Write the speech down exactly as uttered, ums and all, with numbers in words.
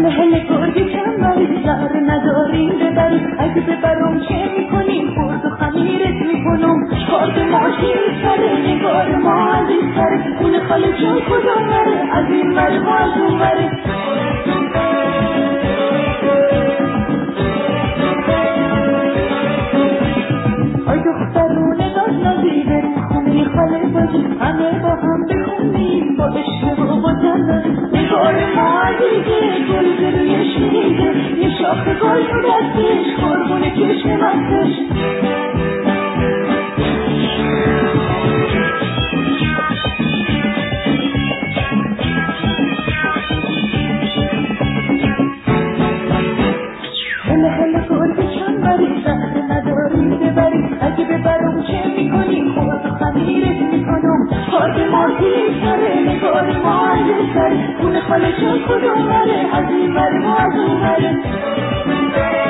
هله هله گرگ چنبری زهر نداریم ببری اگه ببرم چه میکنیم خورد و خمیرت میکنم کارد ماشین سره نگار ما عزیز سره خونه خاله جون کجا نره از این بره ما از اون بره آی دخترونه داد نازی بریم خونه خاله بازی همه با هم بخونیم با عشق و با جنازی نگار ما عزیزه گل جلوی شیریده یه شاخ گل تو دستش قربون چشم مستش هله هله گرگ چنبری زهر نداری ببری اگه ببرم چه میکنی خورد و خمیرت میکنم کارد مازی سره نگار ما عزیز سره خونه خاله جون کدوم بره از این بره ما از اون بره